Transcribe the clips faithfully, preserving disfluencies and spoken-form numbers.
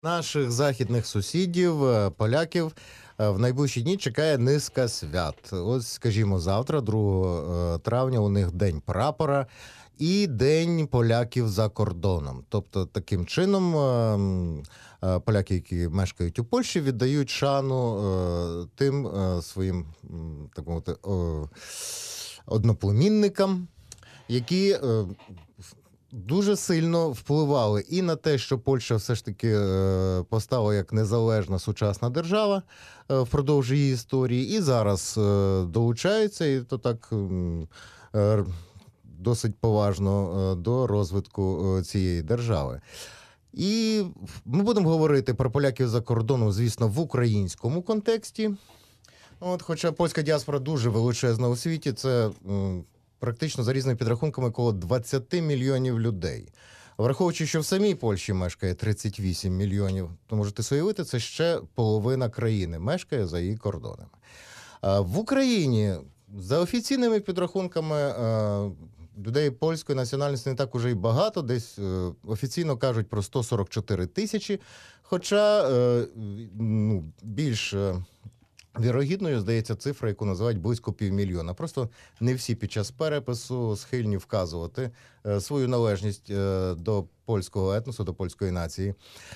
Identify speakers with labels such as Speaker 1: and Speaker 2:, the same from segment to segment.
Speaker 1: Наших західних сусідів, е, поляків, е, в найближчі дні чекає низка свят. Ось, скажімо, завтра, другого травня, у них День прапора і День поляків за кордоном. Тобто, таким чином, е, м, е, поляки, які мешкають у Польщі, віддають шану е, тим е, своїм, м, так мовити, о, одноплемінникам, які е, дуже сильно впливали і на те, що Польща все ж таки е, постала як незалежна сучасна держава е, впродовж її історії, і зараз е, долучаються, і то так м, е, досить поважно е, до розвитку е, цієї держави. І ми будемо говорити про поляків за кордоном, звісно, в українському контексті. От, хоча польська діаспора дуже величезна у світі, це м, практично за різними підрахунками коло двадцять мільйонів людей. Враховуючи, що в самій Польщі мешкає тридцять вісім мільйонів, то можете собі уявити, це ще половина країни мешкає за її кордонами. А в Україні за офіційними підрахунками е, людей польської національності не так уже й багато, десь е, офіційно кажуть про сто сорок чотири тисячі, хоча е, ну, більш е, вірогідною, здається, цифра, яку називають близько півмільйона. Просто не всі під час перепису схильні вказувати е, свою належність е, до польського етносу, до польської нації.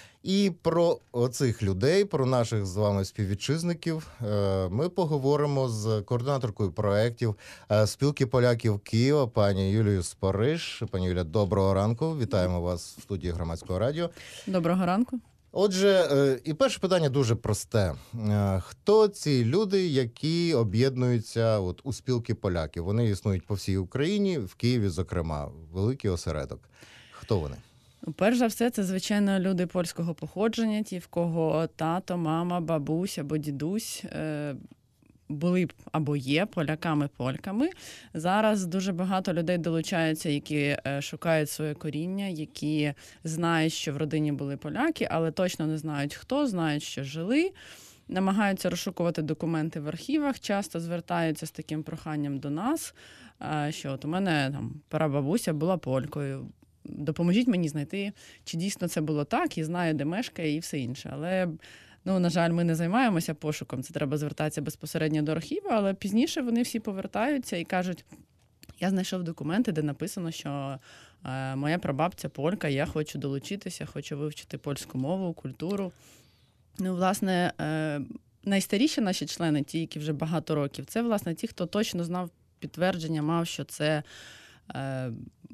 Speaker 1: І про оцих людей, про наших з вами співвітчизників, е, ми поговоримо з координаторкою проєктів е, Спілки поляків Києва, пані Юлією Спариш. Пані Юля, доброго ранку. Вітаємо вас в студії Громадського радіо.
Speaker 2: Доброго ранку.
Speaker 1: Отже, е, і перше питання дуже просте. Е, Хто ці люди, які об'єднуються от у Спілки поляків? Вони існують по всій Україні, в Києві, зокрема, великий осередок. Хто вони?
Speaker 2: Перш за все, це, звичайно, люди польського походження, ті, в кого тато, мама, бабусь або дідусь е, були або є поляками-польками. Зараз дуже багато людей долучаються, які е, шукають своє коріння, які знають, що в родині були поляки, але точно не знають, хто, знають, що жили. Намагаються розшукувати документи в архівах, часто звертаються з таким проханням до нас, е, що от у мене там прабабуся була полькою. Допоможіть мені знайти, чи дійсно це було так, і знаю, де мешкає, і все інше. Але, ну, на жаль, ми не займаємося пошуком, це треба звертатися безпосередньо до архіву, але пізніше вони всі повертаються і кажуть, я знайшов документи, де написано, що е, моя прабабця полька, я хочу долучитися, хочу вивчити польську мову, культуру. Ну, власне, е, найстаріші наші члени, ті, які вже багато років, це, власне, ті, хто точно знав підтвердження, мав, що це е,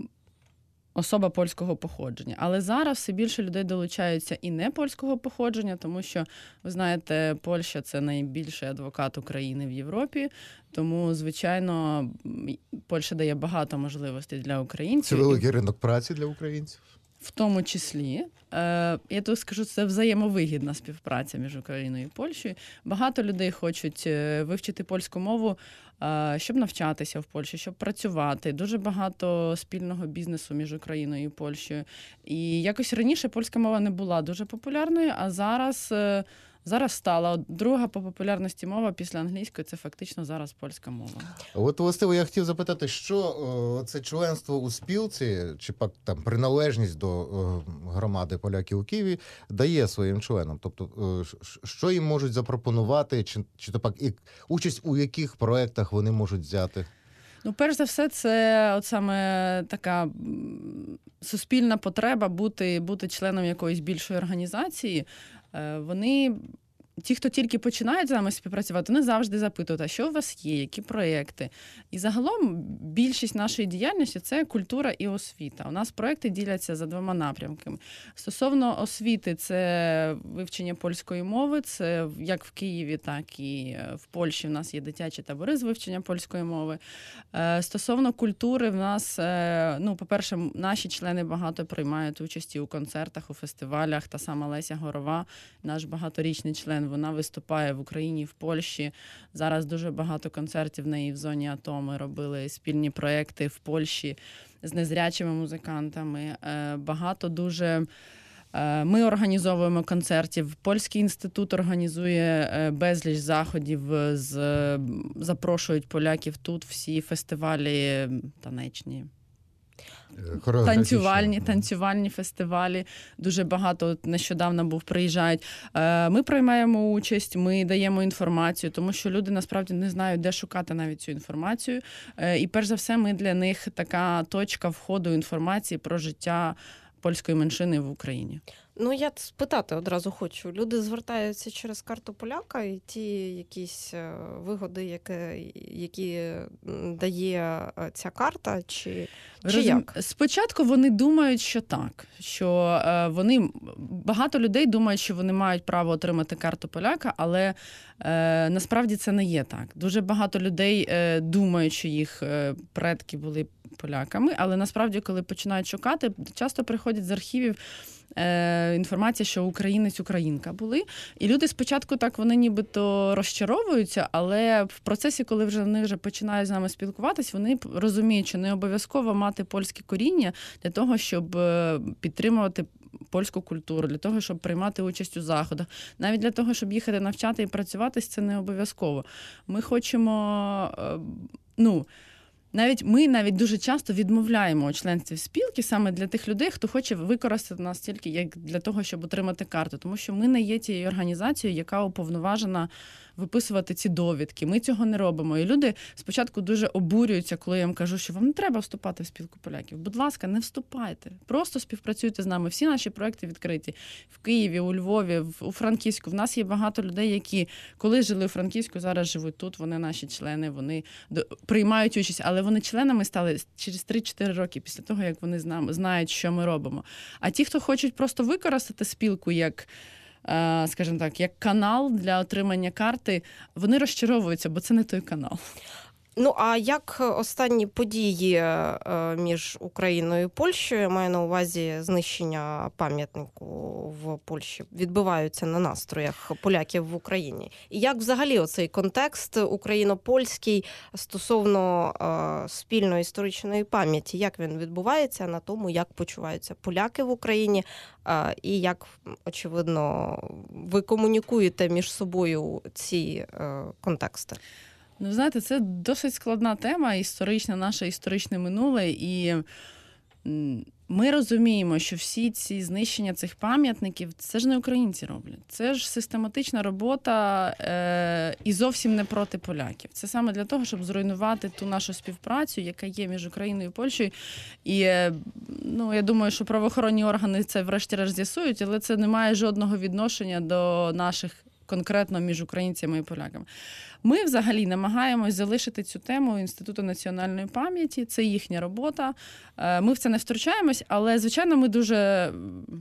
Speaker 2: особа польського походження. Але зараз все більше людей долучаються і не польського походження, тому що, ви знаєте, Польща – це найбільший адвокат України в Європі, тому, звичайно, Польща дає багато можливостей для українців.
Speaker 1: Це великий ринок праці для українців?
Speaker 2: В тому числі, я тут скажу, це взаємовигідна співпраця між Україною і Польщею. Багато людей хочуть вивчити польську мову, щоб навчатися в Польщі, щоб працювати. Дуже багато спільного бізнесу між Україною і Польщею. І якось раніше польська мова не була дуже популярною, а зараз... Зараз стала. Друга по популярності мова після англійської – це фактично зараз польська мова.
Speaker 1: От, власне, я хотів запитати, що о, це членство у спілці, чи пак там приналежність до о, громади поляків у Києві дає своїм членам? Тобто, о, що їм можуть запропонувати, чи, чи то пак і участь у яких проєктах вони можуть взяти?
Speaker 2: Ну, перш за все, це от саме така суспільна потреба бути, бути членом якоїсь більшої організації. Вони, ті, хто тільки починають з нами співпрацювати, вони завжди запитують, а що у вас є, які проєкти. І загалом більшість нашої діяльності – це культура і освіта. У нас проєкти діляться за двома напрямками. Стосовно освіти – це вивчення польської мови, це як в Києві, так і в Польщі в нас є дитячі табори з вивчення польської мови. Стосовно культури, в нас, ну, по-перше, наші члени багато приймають участі у концертах, у фестивалях. Та сама Леся Горова, наш багаторічний член, вона виступає в Україні, в Польщі. Зараз дуже багато концертів в неї в зоні АТО. Ми робили спільні проєкти в Польщі з незрячими музикантами. Багато дуже... Ми організовуємо концертів. Польський інститут організує безліч заходів, з... запрошують поляків тут, всі фестивалі танечні. танцювальні, танцювальні фестивалі. Дуже багато, от нещодавно був, приїжджають. Ми приймаємо участь, ми даємо інформацію, тому що люди насправді не знають, де шукати навіть цю інформацію. І перш за все, ми для них така точка входу інформації про життя польської меншини в Україні.
Speaker 3: Ну, я спитати одразу хочу. Люди звертаються через карту поляка, і ті якісь вигоди, які, які дає ця карта, чи, чи
Speaker 2: Розум...
Speaker 3: як?
Speaker 2: Спочатку вони думають, що так, що вони, багато людей думають, що вони мають право отримати карту поляка, але е, насправді це не є так. Дуже багато людей е, думають, що їх предки були поляками, але насправді, коли починають шукати, часто приходять з архівів інформація, що українець, українка були. І люди спочатку так, вони нібито розчаровуються, але в процесі, коли вже вони вже починають з нами спілкуватись, вони розуміють, що не обов'язково мати польське коріння для того, щоб підтримувати польську культуру, для того, щоб приймати участь у заходах. Навіть для того, щоб їхати навчати і працюватись, це не обов'язково. Ми хочемо, ну, Навіть ми навіть дуже часто відмовляємо у членстві спілки саме для тих людей, хто хоче використати нас тільки як для того, щоб отримати карту. Тому що ми не є тією організацією, яка уповноважена виписувати ці довідки. Ми цього не робимо. І люди спочатку дуже обурюються, коли я їм кажу, що вам не треба вступати в спілку поляків. Будь ласка, не вступайте. Просто співпрацюйте з нами. Всі наші проекти відкриті. В Києві, у Львові, у Франківську. В нас є багато людей, які коли жили у Франківську, зараз живуть тут. Вони наші члени, вони приймають участь. Але вони членами стали через три-чотири роки після того, як вони знають, що ми робимо. А ті, хто хочуть просто використати спілку як, скажімо так, як канал для отримання карти, вони розчаровуються, бо це не той канал.
Speaker 3: Ну, а як останні події між Україною і Польщею, я маю на увазі знищення пам'ятнику в Польщі, відбиваються на настроях поляків в Україні? І як взагалі оцей контекст україно-польський стосовно е, спільної історичної пам'яті, як він відбувається на тому, як почуваються поляки в Україні, е, і як, очевидно, ви комунікуєте між собою ці е, контексти?
Speaker 2: Ну, знаєте, це досить складна тема, історична, наше історичне минуле, і ми розуміємо, що всі ці знищення цих пам'ятників, це ж не українці роблять. Це ж систематична робота е- і зовсім не проти поляків. Це саме для того, щоб зруйнувати ту нашу співпрацю, яка є між Україною і Польщею. І е- ну, я думаю, що правоохоронні органи це врешті-решт з'ясують, але це не має жодного відношення до наших конкретно між українцями і поляками. Ми взагалі намагаємось залишити цю тему Інституту національної пам'яті, це їхня робота. Ми в це не втручаємось, але, звичайно, ми дуже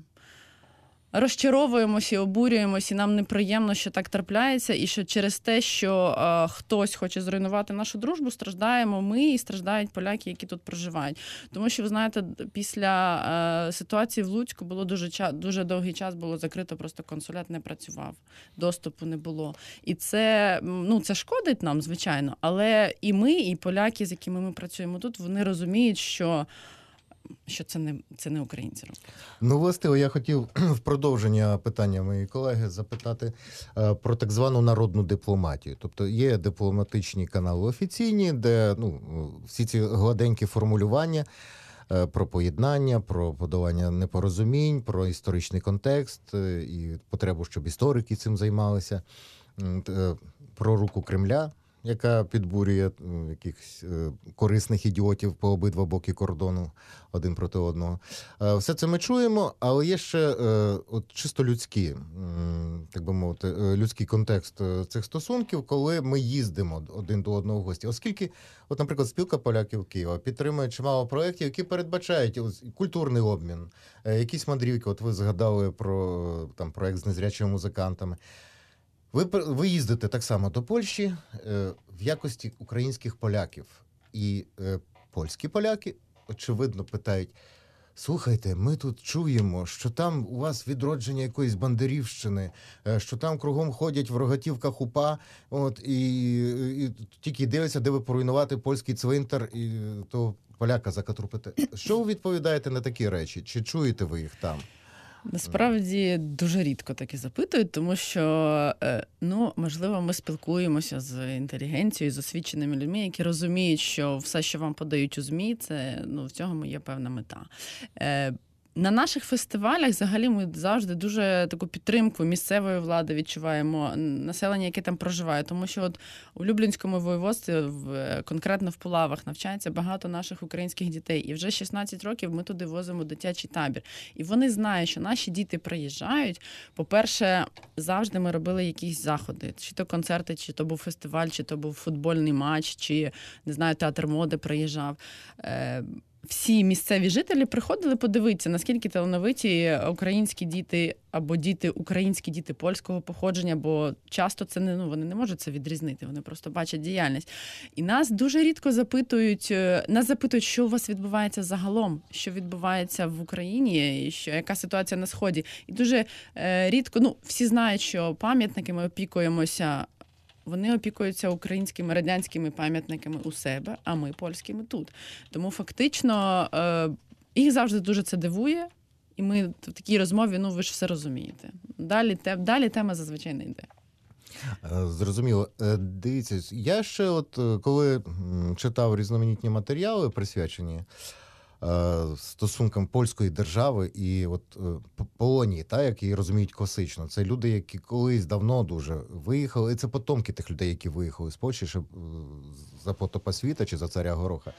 Speaker 2: розчаровуємося і обурюємося, і нам неприємно, що так трапляється, і що через те, що е, хтось хоче зруйнувати нашу дружбу, страждаємо ми і страждають поляки, які тут проживають. Тому що, ви знаєте, після е, ситуації в Луцьку було дуже, дуже довгий час було закрито, просто консулят не працював, доступу не було. І це, ну, це шкодить нам, звичайно, але і ми, і поляки, з якими ми працюємо тут, вони розуміють, що що це не, це не українці роблять.
Speaker 1: Ну, властиво, я хотів в продовження питання моєї колеги запитати е, про так звану народну дипломатію. Тобто є дипломатичні канали офіційні, де ну, всі ці гладенькі формулювання е, про поєднання, про подолання непорозумінь, про історичний контекст е, і потребу, щоб історики цим займалися, е, про руку Кремля, яка підбурює якихось корисних ідіотів по обидва боки кордону один проти одного. Все це ми чуємо, але є ще от чисто людські, так би мовити, людський контекст цих стосунків, коли ми їздимо один до одного в гості. Оскільки, от, наприклад, спілка поляків Києва підтримує чимало проєктів, які передбачають культурний обмін, якісь мандрівки. От ви згадали про там проєкт з незрячими музикантами. Ви, ви їздите так само до Польщі е, в якості українських поляків. І е, польські поляки, очевидно, питають, слухайте, ми тут чуємо, що там у вас відродження якоїсь бандерівщини, е, що там кругом ходять в рогатівках УПА, от, і, і тільки дивляться, де ви поруйнувати польський цвинтар, і то поляка закатрупите. Що ви відповідаєте на такі речі? Чи чуєте ви їх там?
Speaker 2: Насправді дуже рідко таке запитують, тому що, е, ну, можливо, ми спілкуємося з інтелігенцією, з освіченими людьми, які розуміють, що все, що вам подають у ЗМІ, це, ну, в цьому є певна мета. Е, На наших фестивалях взагалі ми завжди дуже таку підтримку місцевої влади відчуваємо, населення, яке там проживає. Тому що от у Люблінському воєводстві, в, конкретно в Пулавах, навчається багато наших українських дітей. І вже шістнадцять років ми туди возимо дитячий табір. І вони знають, що наші діти приїжджають. По-перше, завжди ми робили якісь заходи. Чи то концерти, чи то був фестиваль, чи то був футбольний матч, чи, не знаю, театр моди приїжджав. Всі місцеві жителі приходили подивитися, наскільки талановиті українські діти або діти, українські діти польського походження, бо часто це не, ну, вони не можуть це відрізнити, вони просто бачать діяльність. І нас дуже рідко запитують, нас запитують, що у вас відбувається загалом, що відбувається в Україні, і що, яка ситуація на Сході. І дуже е, рідко, ну, всі знають, що пам'ятники ми опікуємося, вони опікуються українськими, радянськими пам'ятниками у себе, а ми польськими тут. Тому фактично їх завжди дуже це дивує, і ми в такій розмові, ну ви ж все розумієте. Далі, далі тема зазвичай не йде.
Speaker 1: Зрозуміло. Дивіться, я ще от коли читав різноманітні матеріали, присвячені стосункам польської держави і от Полонії, та, як її розуміють класично. Це люди, які колись давно дуже виїхали, і це потомки тих людей, які виїхали з Польщі, ще за потопа світа чи за царя Гороха.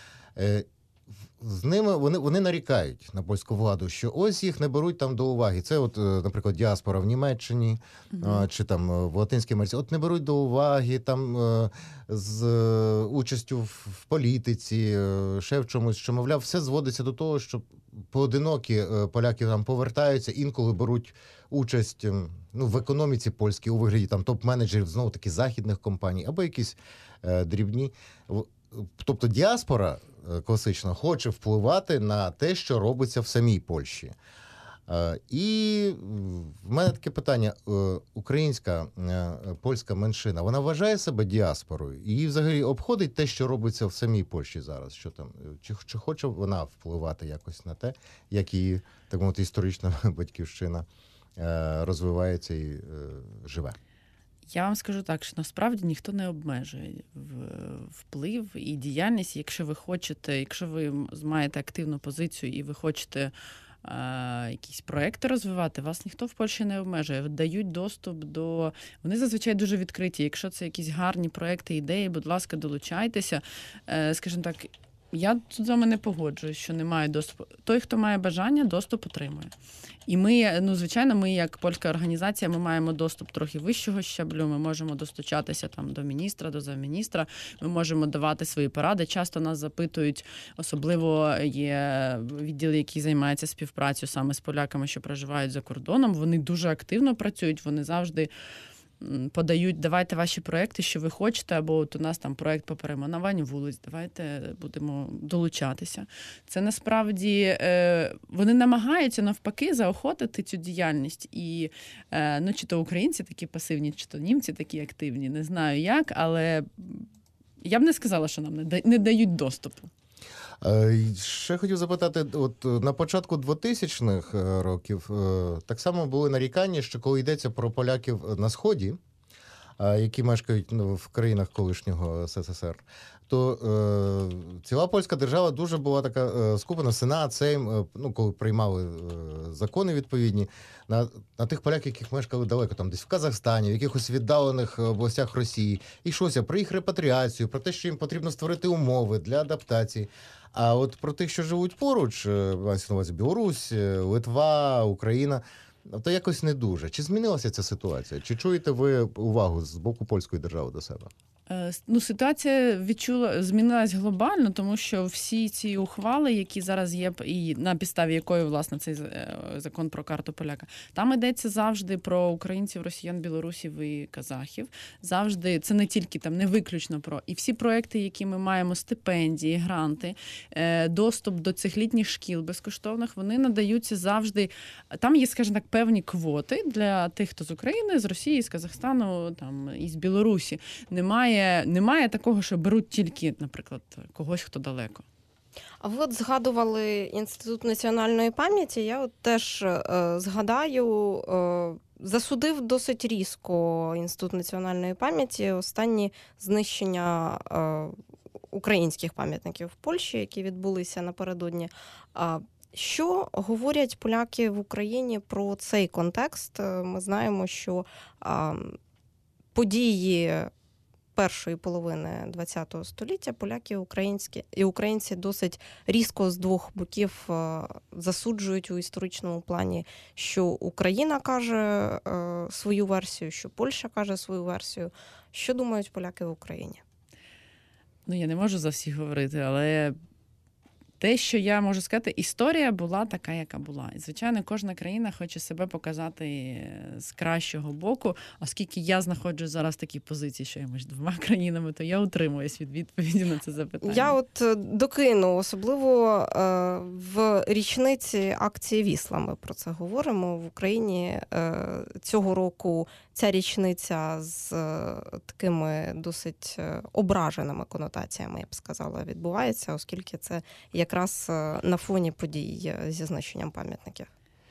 Speaker 1: З ними вони, вони нарікають на польську владу, що ось їх не беруть там до уваги. Це от, наприклад, діаспора в Німеччині, mm-hmm. чи там в Латинській Америці. От не беруть до уваги там з участю в політиці, ще в чомусь, що, мовляв, все зводиться до того, що поодинокі поляки там повертаються, інколи беруть участь, ну, в економіці польській у вигляді там топ-менеджерів, знову таки, західних компаній, або якісь е, дрібні. Тобто діаспора класично хоче впливати на те, що робиться в самій Польщі. І в мене таке питання. Українська польська меншина, вона вважає себе діаспорою? Її взагалі обходить те, що робиться в самій Польщі зараз? Що там? Чи, чи хоче вона впливати якось на те, як її, так мовити, історична батьківщина розвивається і живе?
Speaker 2: Я вам скажу так, що насправді ніхто не обмежує вплив і діяльність. Якщо ви хочете, якщо ви маєте активну позицію і ви хочете а, якісь проекти розвивати, вас ніхто в Польщі не обмежує. Дають доступ до... Вони зазвичай дуже відкриті. Якщо це якісь гарні проекти, ідеї, будь ласка, долучайтеся. Скажімо так, я тут з вами не погоджуюсь, що немає доступу. Той, хто має бажання, доступ отримує. І ми, ну, звичайно, ми як польська організація, ми маємо доступ трохи вищого щаблю, ми можемо достучатися там до міністра, до замміністра, ми можемо давати свої поради. Часто нас запитують, особливо є відділи, які займаються співпрацею саме з поляками, що проживають за кордоном. Вони дуже активно працюють, вони завжди подають, давайте ваші проекти, що ви хочете, або от у нас там проект по перейменуванню вулиць, давайте будемо долучатися. Це насправді, вони намагаються навпаки заохотити цю діяльність. І, ну, чи то українці такі пасивні, чи то німці такі активні, не знаю як, але я б не сказала, що нам не дають доступу.
Speaker 1: Ще хотів запитати, от на початку двотисячних років так само були нарікання, що коли йдеться про поляків на Сході, які мешкають, ну, в країнах колишнього СССР, то е, ціла польська держава дуже була така е, скупена, Сенат, Сейм, е, ну, коли приймали е, закони відповідні, на, на тих поляків, яких мешкали далеко, там десь в Казахстані, в якихось віддалених областях Росії. І йшлося про їх репатріацію, про те, що їм потрібно створити умови для адаптації. А от про тих, що живуть поруч, мається на увазі Білорусь, Литва, Україна, то якось не дуже. Чи змінилася ця ситуація? Чи чуєте ви увагу з боку польської держави до себе?
Speaker 2: Ну, ситуація відчула, змінилась глобально, тому що всі ці ухвали, які зараз є, і на підставі якої, власне, цей закон про карту поляка, там йдеться завжди про українців, росіян, білорусів і казахів. Завжди, це не тільки там, не виключно про. І всі проекти, які ми маємо, стипендії, гранти, доступ до цих літніх шкіл безкоштовних, вони надаються завжди. Там є, скажімо так, певні квоти для тих, хто з України, з Росії, з Казахстану, там, і з Білорусі. Немає Немає такого, що беруть тільки, наприклад, когось, хто далеко.
Speaker 3: А ви от згадували Інститут національної пам'яті. Я от теж е, згадаю, е, засудив досить різко Інститут національної пам'яті останні знищення е, українських пам'ятників в Польщі, які відбулися напередодні. А що говорять поляки в Україні про цей контекст? Ми знаємо, що а, події першої половини ХХ століття поляки українські, і українці досить різко з двох боків а, засуджують у історичному плані, що Україна каже а, свою версію, що Польща каже свою версію. Що думають поляки в Україні?
Speaker 2: Ну, я не можу за всіх говорити, але те, що я можу сказати, історія була така, яка була. І, звичайно, кожна країна хоче себе показати з кращого боку. Оскільки я знаходжусь зараз в такій позиції, що я між двома країнами, то я утримуюсь від відповіді на це запитання.
Speaker 3: Я от докину, особливо в річниці акції Вісла ми про це говоримо. В Україні цього року ця річниця з такими досить ображеними конотаціями, я б сказала, відбувається, оскільки це якраз на фоні подій зі знищенням пам'ятників.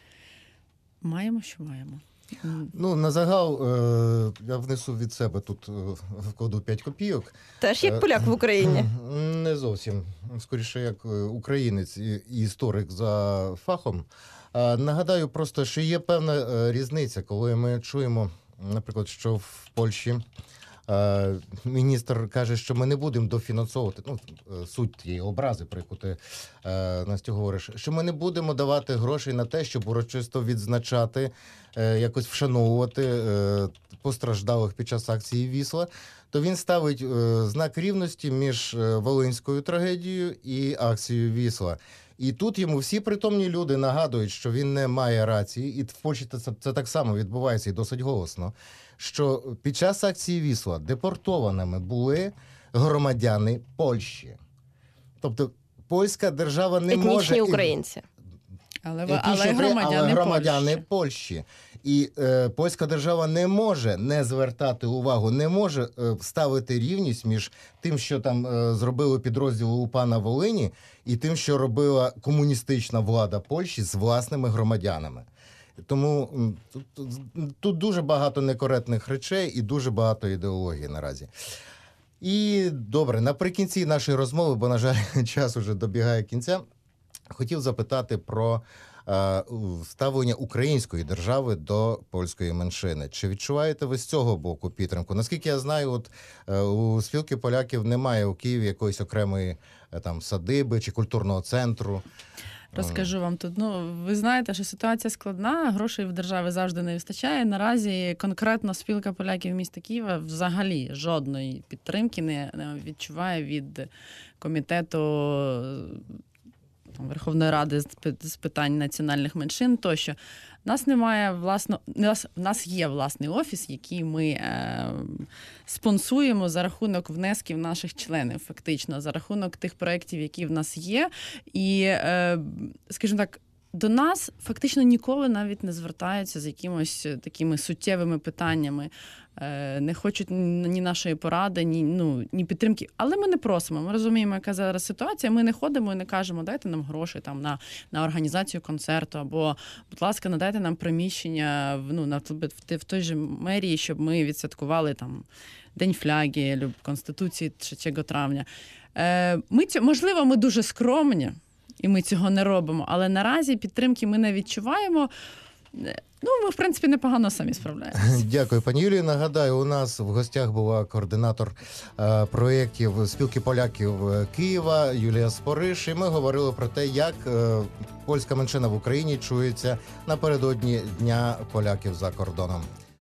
Speaker 2: Маємо, що маємо.
Speaker 1: Ну, на загал е- я внесу від себе тут е- вкладу п'ять копійок.
Speaker 3: Теж як поляк в Україні?
Speaker 1: Не зовсім. Скоріше, як українець і історик за фахом. Е- нагадаю просто, що є певна е- різниця, коли ми чуємо, наприклад, що в Польщі е- міністр каже, що ми не будемо дофінансовувати, ну, суть тієї образи, про яку ти, е- Настю, говориш, що ми не будемо давати грошей на те, щоб урочисто відзначати, е- якось вшановувати е- постраждалих під час акції Вісла, то він ставить е- знак рівності між е- Волинською трагедією і акцією Вісла. І тут йому всі притомні люди нагадують, що він не має рації, і в Польщі це, це так само відбувається і досить голосно, що під час акції Вісла депортованими були громадяни Польщі. Тобто польська держава не
Speaker 3: Етнічні
Speaker 1: може...
Speaker 3: українці.
Speaker 2: Але,
Speaker 1: Етнічні
Speaker 2: але
Speaker 1: українці,
Speaker 2: громадяни,
Speaker 1: але громадяни
Speaker 2: Польщі.
Speaker 1: Польщі. І е, польська держава не може не звертати увагу, не може е, ставити рівність між тим, що там е, зробили підрозділи УПА на Волині, і тим, що робила комуністична влада Польщі з власними громадянами. Тому м, тут, тут дуже багато некоректних речей і дуже багато ідеології наразі. І добре, наприкінці нашої розмови, бо, на жаль, час уже добігає кінця, хотів запитати про е, ставлення української держави до польської меншини. Чи відчуваєте ви з цього боку підтримку? Наскільки я знаю, от е, у спілки поляків немає у Києві якоїсь окремої е, там садиби чи культурного центру.
Speaker 2: Розкажу вам тут. Ну, ви знаєте, що ситуація складна, грошей в державі завжди не вистачає. Наразі конкретно спілка поляків міста Києва взагалі жодної підтримки не, не відчуває від комітету там, Верховної Ради з питань національних меншин тощо. У нас немає власно, у нас, у нас є власний офіс, який ми е, спонсуємо за рахунок внесків наших членів, фактично, за рахунок тих проєктів, які в нас є. І, е, скажімо так, до нас фактично ніколи навіть не звертаються з якимось такими суттєвими питаннями. Не хочуть ні нашої поради, ні, ну, ні підтримки. Але ми не просимо. Ми розуміємо, яка зараз ситуація. Ми не ходимо і не кажемо, дайте нам гроші там, на, на організацію концерту, або, будь ласка, надайте нам приміщення ну, на, в, в той же мерії, щоб ми відсвяткували там, День фляги, Конституції третього травня. Ми, можливо, ми дуже скромні, і ми цього не робимо, але наразі підтримки ми не відчуваємо. Ну, ми, в принципі, непогано самі справляємося.
Speaker 1: Дякую, пані Юлії. Нагадаю, у нас в гостях була координатор е, проєктів Спілки поляків Києва Юлія Спориш. І ми говорили про те, як е, польська меншина в Україні чується напередодні Дня поляків за кордоном.